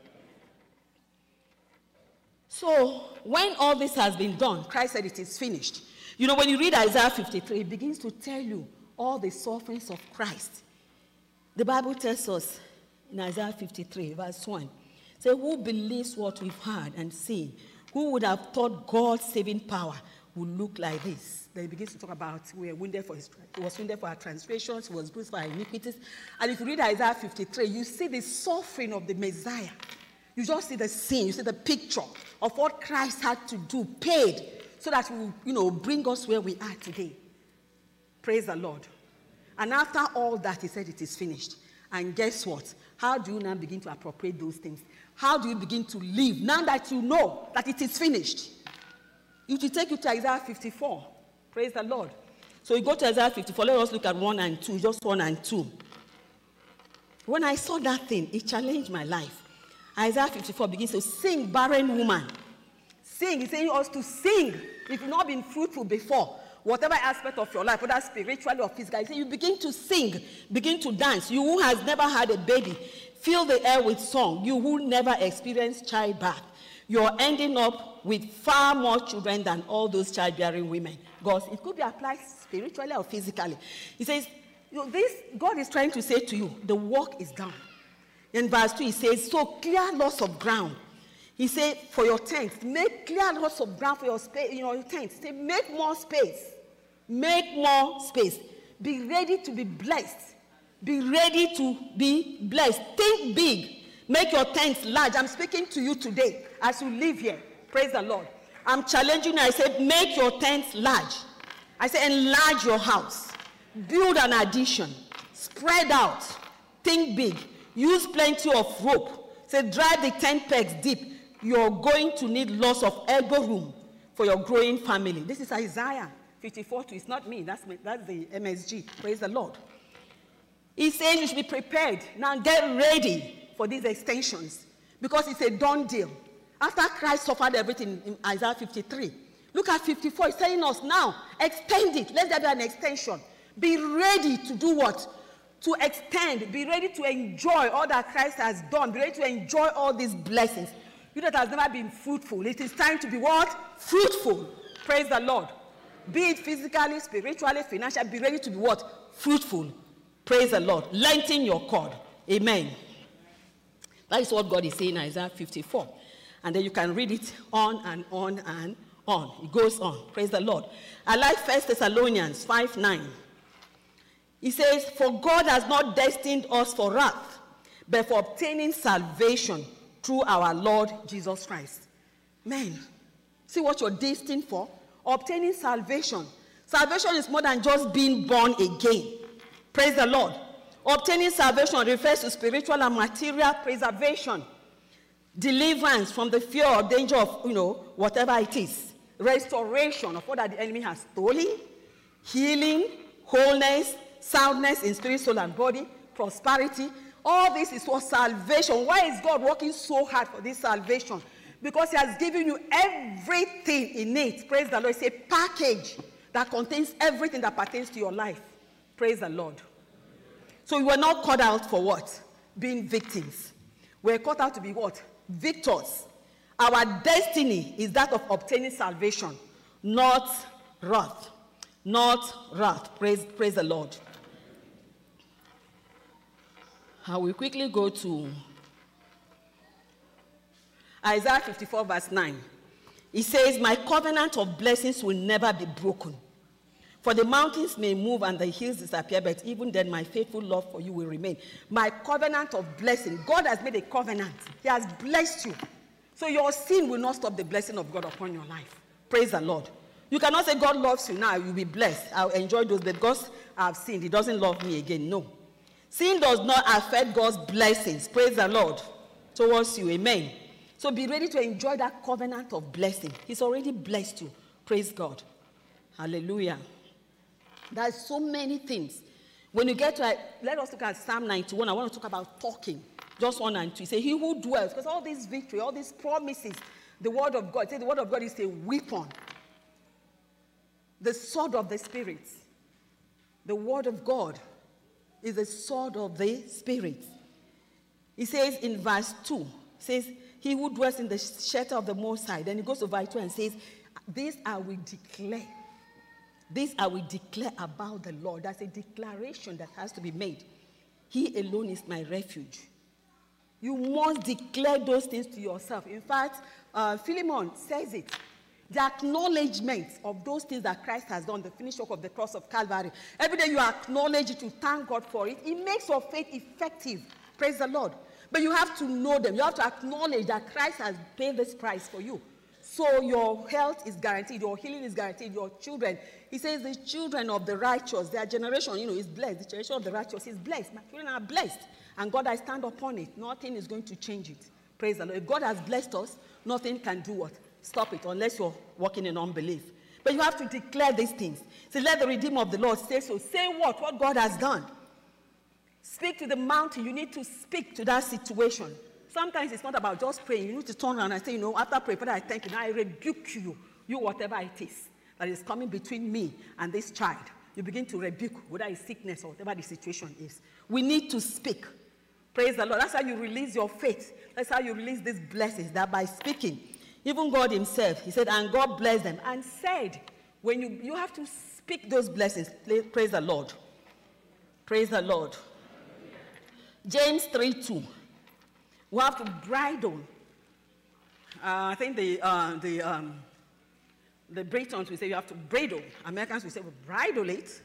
So, when all this has been done, Christ said it is finished. You know, when you read Isaiah fifty-three, it begins to tell you all the sufferings of Christ. The Bible tells us in Isaiah fifty-three, verse one, say, who believes what we've heard and seen? Who would have thought God's saving power would look like this? Then he begins to talk about we were wounded for his, he was wounded for our transgressions, he was bruised for our iniquities. And if you read Isaiah fifty-three, you see the suffering of the Messiah. You just see the scene, you see the picture of what Christ had to do, paid, so that he will, you know, bring us where we are today. Praise the Lord. And after all that, he said it is finished. And guess what? How do you now begin to appropriate those things? How do you begin to live now that you know that it is finished? It will take you to Isaiah fifty-four. Praise the Lord. So you go to Isaiah fifty-four. Let us look at one and two, just one and two. When I saw that thing, it challenged my life. Isaiah fifty-four begins to sing, barren woman. Sing. He's saying us to sing. If you've not been fruitful before, whatever aspect of your life, whether spiritually or physically, you begin to sing, begin to dance. You who has never had a baby, fill the air with song. You who never experienced childbirth, you're ending up with far more children than all those childbearing women. God, it could be applied spiritually or physically. He says, you know, this, God is trying to say to you, the work is done. In verse two, he says, so clear lots of ground. He said, for your tents, make clear lots of ground for your space, you know, your tents. He said, make more space. Make more space. Be ready to be blessed. Be ready to be blessed. Think big. Make your tents large. I'm speaking to you today as you live here. Praise the Lord. I'm challenging you. I said, make your tents large. I said, enlarge your house. Build an addition. Spread out. Think big. Use plenty of rope. Say, drive the tent pegs deep. You're going to need lots of elbow room for your growing family. This is Isaiah fifty-four two. It's not me. That's, me. That's the M S G. Praise the Lord. He says you should be prepared. Now get ready for these extensions because it's a done deal. After Christ suffered everything in Isaiah fifty-three, look at fifty-four. He's telling us now, extend it. Let there be an extension. Be ready to do what? To extend. Be ready to enjoy all that Christ has done. Be ready to enjoy all these blessings. You that has never been fruitful, it is time to be what? Fruitful. Praise the Lord. Be it physically, spiritually, financially, be ready to be what? Fruitful. Praise the Lord. Lengthen your cord. Amen. That is what God is saying in Isaiah fifty-four. And then you can read it on and on and on. It goes on. Praise the Lord. I like First Thessalonians five nine. He says, for God has not destined us for wrath, but for obtaining salvation through our Lord Jesus Christ. Man, see what you're destined for? Obtaining salvation. Salvation is more than just being born again. Praise the Lord. Obtaining salvation refers to spiritual and material preservation, deliverance from the fear or danger of, you know, whatever it is, restoration of what the enemy has stolen, healing, wholeness, soundness in spirit, soul, and body, prosperity. All this is for salvation. Why is God working so hard for this salvation? Because he has given you everything in it. Praise the Lord. It's a package that contains everything that pertains to your life. Praise the Lord. So we were not called out for what? Being victims. We're called out to be what? Victors. Our destiny is that of obtaining salvation, not wrath. Not wrath. Praise, praise the Lord. I will quickly go to Isaiah fifty-four verse nine. It says, my covenant of blessings will never be broken. For the mountains may move and the hills disappear, but even then my faithful love for you will remain. My covenant of blessing. God has made a covenant. He has blessed you. So your sin will not stop the blessing of God upon your life. Praise the Lord. You cannot say God loves you now, you'll be blessed. I'll enjoy those, but because I've sinned, he doesn't love me again. No. Sin does not affect God's blessings. Praise the Lord. Towards you. Amen. So be ready to enjoy that covenant of blessing. He's already blessed you. Praise God. Hallelujah. There's so many things. When you get to, uh, let us look at Psalm ninety-one. I want to talk about talking. Just one and two. He says, he who dwells, because all this victory, all these promises, the word of God, say the word of God is a weapon. The sword of the Spirit. The word of God is the sword of the Spirit. He says in verse two, says, he who dwells in the shelter of the Most High. Then he goes to verse two and says, this I will declare. This I will declare about the Lord. That's a declaration that has to be made. He alone is my refuge. You must declare those things to yourself. In fact, uh, Philemon says it. The acknowledgement of those things that Christ has done, the finished work of the cross of Calvary. Every day you acknowledge it, you thank God for it. It makes your faith effective. Praise the Lord. But you have to know them. You have to acknowledge that Christ has paid this price for you. So your health is guaranteed. Your healing is guaranteed. Your children. He says the children of the righteous, their generation, you know, is blessed. The generation of the righteous is blessed. My children are blessed. And God, I stand upon it. Nothing is going to change it. Praise the Lord. If God has blessed us, nothing can do what? Stop it, unless you're walking in unbelief. But you have to declare these things. Say, let the Redeemer of the Lord say so. Say what? What God has done. Speak to the mountain. You need to speak to that situation. Sometimes it's not about just praying. You need to turn around and say, you know, after praying, Father, I thank you. Now I rebuke you. You, whatever it is that is coming between me and this child. You begin to rebuke, whether it's sickness or whatever the situation is. We need to speak. Praise the Lord. That's how you release your faith. That's how you release these blessings, that by speaking. Even God himself, he said, and God blessed them and said, when you, you have to speak those blessings. Praise the Lord. Praise the Lord. James three two. We have to bridle. Uh, I think the, uh, the, um, the Britons will say you have to bridle. Americans will say, well, bridle it.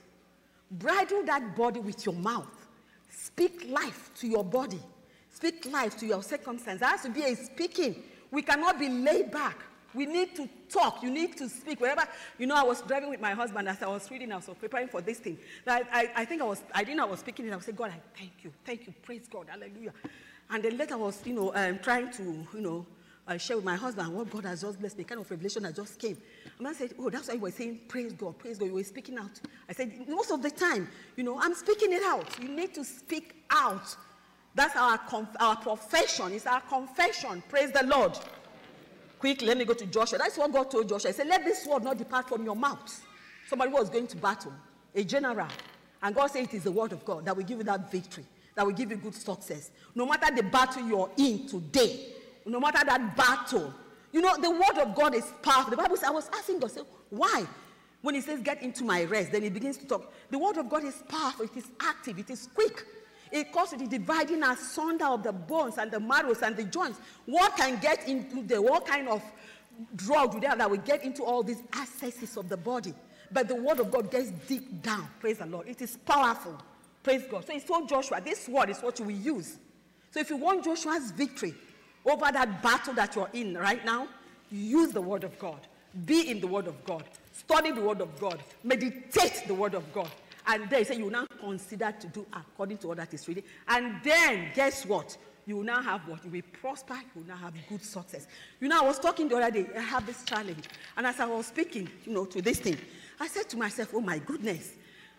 Bridle that body with your mouth. Speak life to your body. Speak life to your circumstance. There has to be a speaking. We cannot be laid back. We need to talk. You need to speak. Wherever, you know, I was driving with my husband as I was reading, I was preparing for this thing. I, I, I think I was, I didn't know I was speaking it. I was saying, God, I thank you. Thank you. Praise God. Hallelujah. And then later I was, you know, um, trying to, you know, uh, share with my husband what God has just blessed me, kind of revelation that just came. And I said, oh, that's why you were saying, praise God, praise God. You were speaking out. I said, most of the time, you know, I'm speaking it out. You need to speak out. That's our, our profession. It's our confession. Praise the Lord. Quickly, let me go to Joshua. That's what God told Joshua. He said, let this word not depart from your mouth. Somebody was going to battle, a general. And God said it is the word of God that will give you that victory, that will give you good success. No matter the battle you're in today, no matter that battle, you know, the word of God is powerful. The Bible says, I was asking God, say, why? When he says, get into my rest, then he begins to talk. The word of God is powerful. It is active. It is quick. It causes the dividing asunder of the bones and the marrows and the joints. What can get into the, what kind of drug do they have that will get into all these accesses of the body? But the word of God gets deep down. Praise the Lord. It is powerful. Praise God. So he told Joshua, this word is what you will use. So if you want Joshua's victory over that battle that you're in right now, use the word of God. Be in the word of God. Study the word of God. Meditate the word of God. And then say you will now consider to do according to all that is reading. And then, guess what? You will now have what? You will prosper. You will now have good success. You know, I was talking the other day. I have this challenge. And as I was speaking, you know, to this thing, I said to myself, oh my goodness,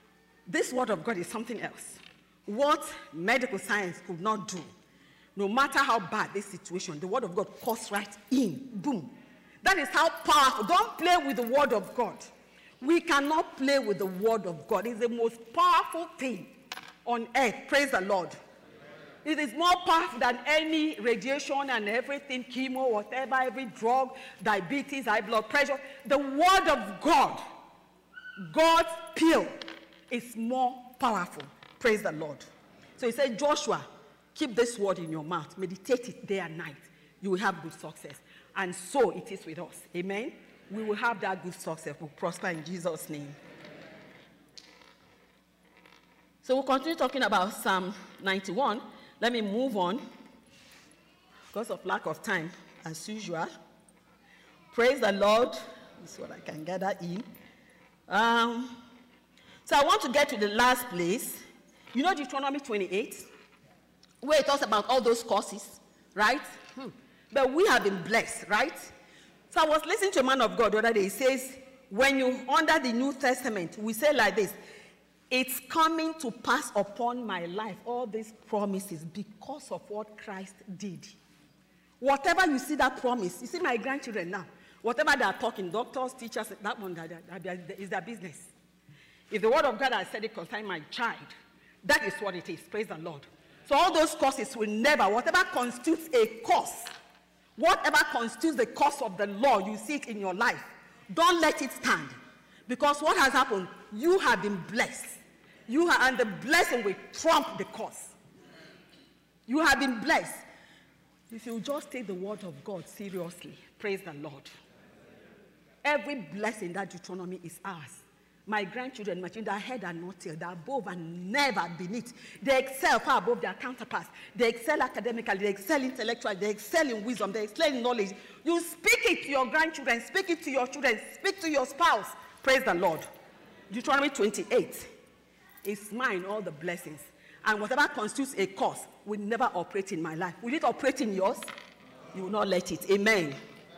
this word of God is something else. What medical science could not do, no matter how bad this situation, the word of God cuts right in. Boom. That is how powerful. Don't play with the word of God. We cannot play with the word of God. It's the most powerful thing on earth. Praise the Lord. It is more powerful than any radiation and everything, chemo, whatever, every drug, diabetes, high blood pressure. The word of God, God's pill, is more powerful. Praise the Lord. So he said, Joshua, keep this word in your mouth. Meditate it day and night. You will have good success. And so it is with us. Amen. We will have that good success. We'll prosper in Jesus' name. So we'll continue talking about Psalm ninety-one. Let me move on because of lack of time, as usual. Praise the Lord. This is what I can gather in. Um, so I want to get to the last place. You know Deuteronomy twenty-eight, where it talks about all those curses, right? Hmm. But we have been blessed, right? So I was listening to a man of God the other day. He says, when you under the New Testament, we say like this, it's coming to pass upon my life, all these promises, because of what Christ did. Whatever you see that promise, you see my grandchildren now, whatever they are talking, doctors, teachers, that one that, that, that is their business. If the word of God has said it concerning my child, that is what it is. Praise the Lord. So all those causes will never, whatever constitutes a cause, whatever constitutes the cause of the law, you see it in your life, don't let it stand. Because what has happened, you have been blessed. You have, and the blessing will trump the cause. You have been blessed. If you just take the word of God seriously, praise the Lord. Every blessing that Deuteronomy is ours. My grandchildren, my children, they are head and not tail. They are above and never beneath. They excel far above their counterparts. They excel academically. They excel intellectually. They excel in wisdom. They excel in knowledge. You speak it to your grandchildren. Speak it to your children. Speak to your spouse. Praise the Lord. Deuteronomy twenty-eight. It's mine, all the blessings. And whatever constitutes a cause will never operate in my life. Will it operate in yours? You will not let it. Amen.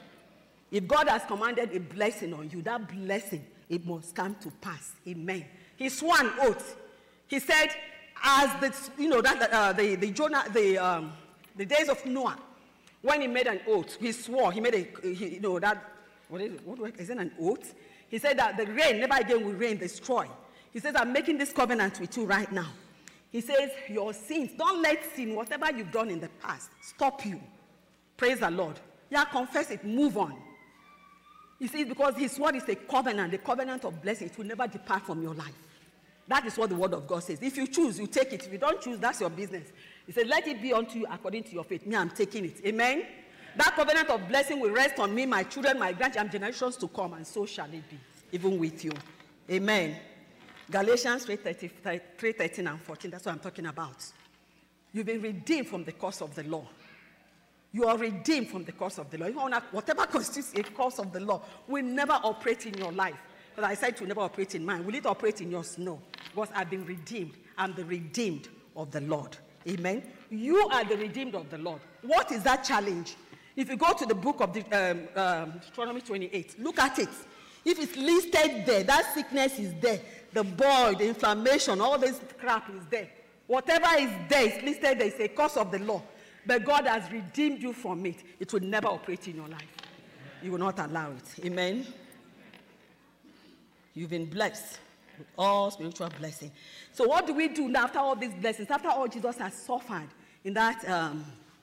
If God has commanded a blessing on you, that blessing, it must come to pass. Amen. He swore an oath. He said, as the, you know, that uh, the, the, Jonah, the, um, the days of Noah, when he made an oath, he swore, he made a, he, you know, that, what is it? What is it, an oath? He said that the rain, never again will rain, destroy. He says, I'm making this covenant with you right now. He says, your sins, don't let sin, whatever you've done in the past, stop you. Praise the Lord. Yeah, confess it, move on. You see, because his word is a covenant, the covenant of blessing. It will never depart from your life. That is what the word of God says. If you choose, you take it. If you don't choose, that's your business. He said, let it be unto you according to your faith. Me, I'm taking it. Amen? That covenant of blessing will rest on me, my children, my grandchildren, generations to come, and so shall it be, even with you. Amen. Galatians three, thirteen and fourteen, that's what I'm talking about. You've been redeemed from the curse of the law. You are redeemed from the curse of the law. Whatever constitutes a curse of the law will never operate in your life. But I said it will never operate in mine. Will it operate in yours? No. Because I've been redeemed. I'm the redeemed of the Lord. Amen. You are the redeemed of the Lord. What is that challenge? If you go to the book of the, um, um, Deuteronomy twenty-eight, look at it. If it's listed there, that sickness is there. The boil, the inflammation, all this crap is there. Whatever is there is listed there. It's a curse of the law. But God has redeemed you from it. It will never operate in your life. You will not allow it. Amen. You've been blessed with all spiritual blessing. So what do we do now after all these blessings? After all Jesus has suffered in that, um,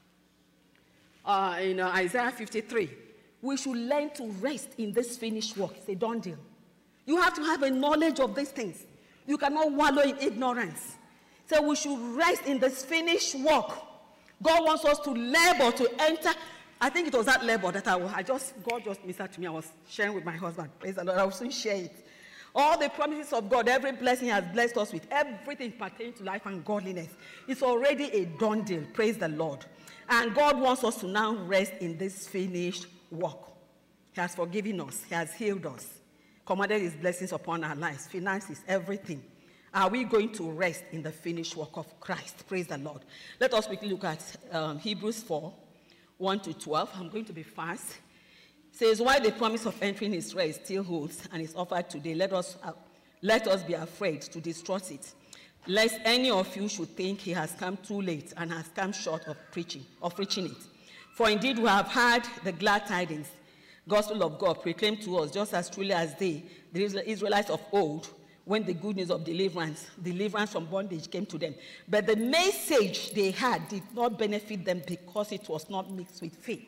uh, in uh, Isaiah fifty-three, we should learn to rest in this finished work. It's a done deal. You have to have a knowledge of these things. You cannot wallow in ignorance. So we should rest in this finished work. God wants us to labor, to enter. I think it was that labor that I, I just, God just ministered to me. I was sharing with my husband. Praise the Lord. I will soon share it. All the promises of God, every blessing He has blessed us with, everything pertaining to life and godliness, it's already a done deal. Praise the Lord. And God wants us to now rest in this finished work. He has forgiven us. He has healed us. Commanded His blessings upon our lives, finances, everything. Are we going to rest in the finished work of Christ? Praise the Lord. Let us quickly look at um, Hebrews four, one to twelve. I'm going to be fast. It says, while the promise of entering His rest still holds and is offered today, let us, uh, let us be afraid to distrust it, lest any of you should think He has come too late and has come short of preaching, of preaching it. For indeed we have heard the glad tidings, gospel of God proclaimed to us, just as truly as they, the Israelites of old, when the good news of deliverance, deliverance from bondage came to them. But the message they had did not benefit them because it was not mixed with faith.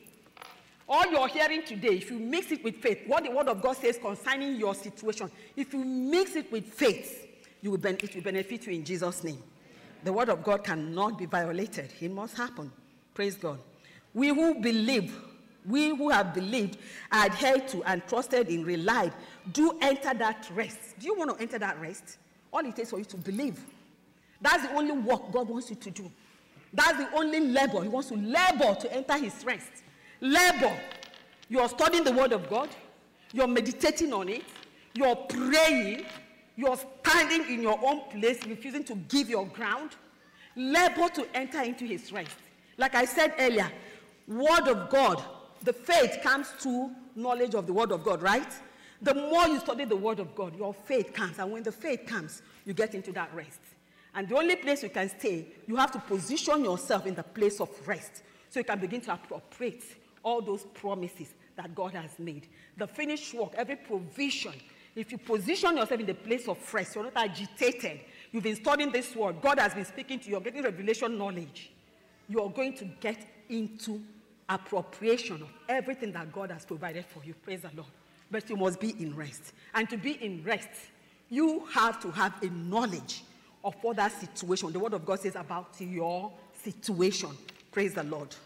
All you're hearing today, if you mix it with faith, what the word of God says concerning your situation, if you mix it with faith, you will ben- it will benefit you in Jesus' name. The word of God cannot be violated. It must happen. Praise God. We who believe, we who have believed, adhered to, and trusted in, relied, do enter that rest. Do you want to enter that rest? All it takes for you to believe. That's the only work God wants you to do. That's the only labor. He wants to labor to enter His rest. Labor. You're studying the word of God. You're meditating on it. You're praying. You're standing in your own place, refusing to give your ground. Labor to enter into His rest. Like I said earlier, Word of God. The faith comes to knowledge of the Word of God, right? The more you study the Word of God, your faith comes. And when the faith comes, you get into that rest. And the only place you can stay, you have to position yourself in the place of rest. So you can begin to appropriate all those promises that God has made. The finished work, every provision. If you position yourself in the place of rest, you're not agitated. You've been studying this word. God has been speaking to you. You're getting revelation knowledge. You're going to get into appropriation of everything that God has provided for you. Praise the Lord. But you must be in rest. And to be in rest, you have to have a knowledge of what that situation, the word of God says about your situation. Praise the Lord.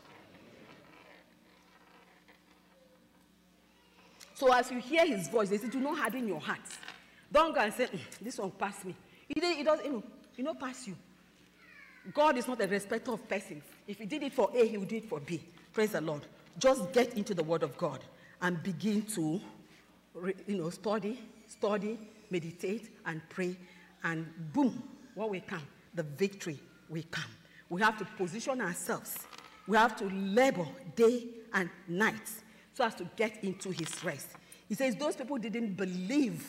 So as you hear his voice, they say, do not harden your heart. Don't go and say, mm, this one passed me. It, it doesn't, you know, it not pass you. God is not a respecter of persons. If he did it for A, he will do it for B. Praise the Lord. Just get into the word of God and begin to, you know, study, study, meditate, and pray. And boom, what will come? The victory will come. We have to position ourselves. We have to labor day and night so as to get into his rest. He says those people didn't believe,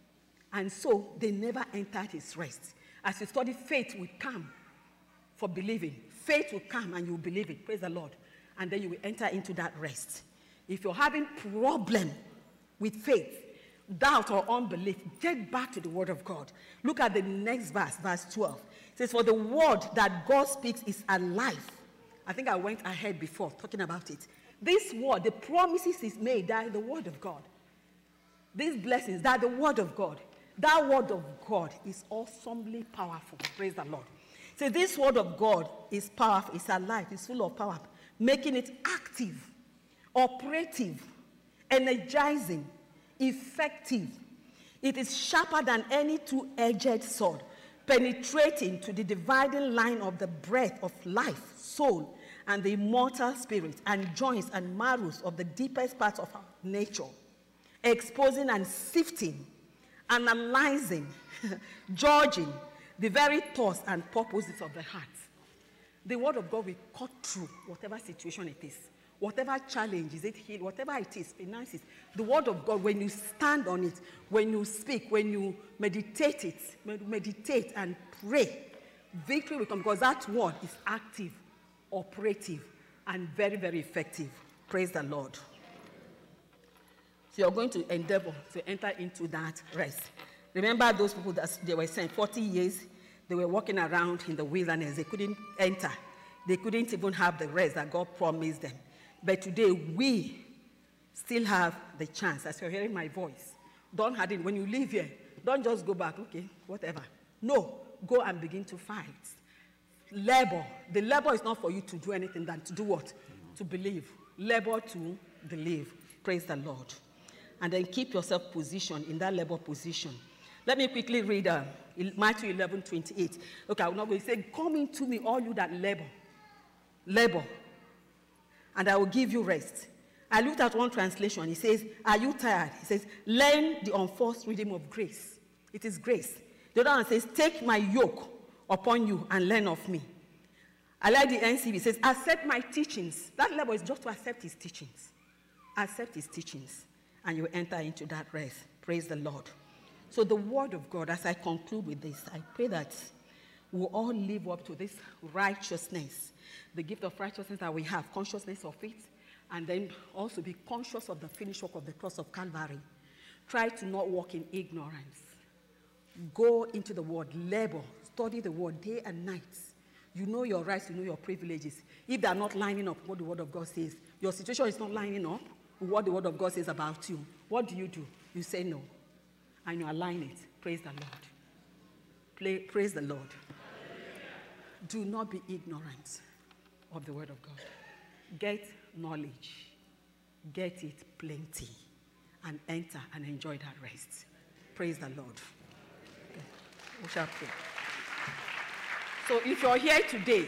and so they never entered his rest. As you study, faith will come for believing. Faith will come and you will believe it. Praise the Lord. And then you will enter into that rest. If you're having problem with faith, doubt or unbelief, get back to the word of God. Look at the next verse, verse twelve. It says, for the word that God speaks is alive. I think I went ahead before talking about it. This word, the promises is made, that is the word of God. These blessings, that the word of God. That word of God is awesomely powerful. Praise the Lord. So this word of God is powerful, it's alive, it's full of power, making it active, operative, energizing, effective. It is sharper than any two-edged sword, penetrating to the dividing line of the breath of life, soul, and the immortal spirit, and joints and marrows of the deepest parts of our nature, exposing and sifting, analyzing, judging the very thoughts and purposes of the heart. The word of God will cut through whatever situation it is, whatever challenge, is it healed, whatever it is, finances. The word of God, when you stand on it, when you speak, when you meditate it, meditate and pray, victory will come, because that word is active, operative, and very, very effective. Praise the Lord. So you're going to endeavor to enter into that rest. Remember those people that they were saying forty years, they were walking around in the wilderness. They couldn't enter. They couldn't even have the rest that God promised them. But today, we still have the chance. As you're hearing my voice, don't harden. When you leave here, don't just go back, okay, whatever. No, go and begin to fight. Labor. The labor is not for you to do anything than to do what? To believe. Labor to believe. Praise the Lord. And then keep yourself positioned in that labor position. Let me quickly read uh, Matthew eleven twenty-eight. Okay, I will not go. He said, come into me, all you that labor. Labor. And I will give you rest. I looked at one translation. He says, are you tired? He says, learn the unforced rhythm of grace. It is grace. The other one says, take my yoke upon you and learn of me. I like the N C V. It says, accept my teachings. That level is just to accept his teachings. Accept his teachings. And you enter into that rest. Praise the Lord. So the word of God, as I conclude with this, I pray that we'll all live up to this righteousness, the gift of righteousness that we have, consciousness of it, and then also be conscious of the finished work of the cross of Calvary. Try to not walk in ignorance. Go into the word, labor, study the word day and night. You know your rights, you know your privileges. If they are not lining up with what the word of God says, your situation is not lining up with what the word of God says about you, what do you do? You say no. And you align it. Praise the Lord. Play, praise the Lord. Do not be ignorant of the word of God. Get knowledge. Get it plenty. And enter and enjoy that rest. Praise the Lord. Okay. We shall pray. So if you're here today,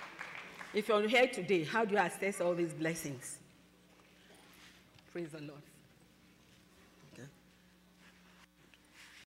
if you're here today, how do you access all these blessings? Praise the Lord.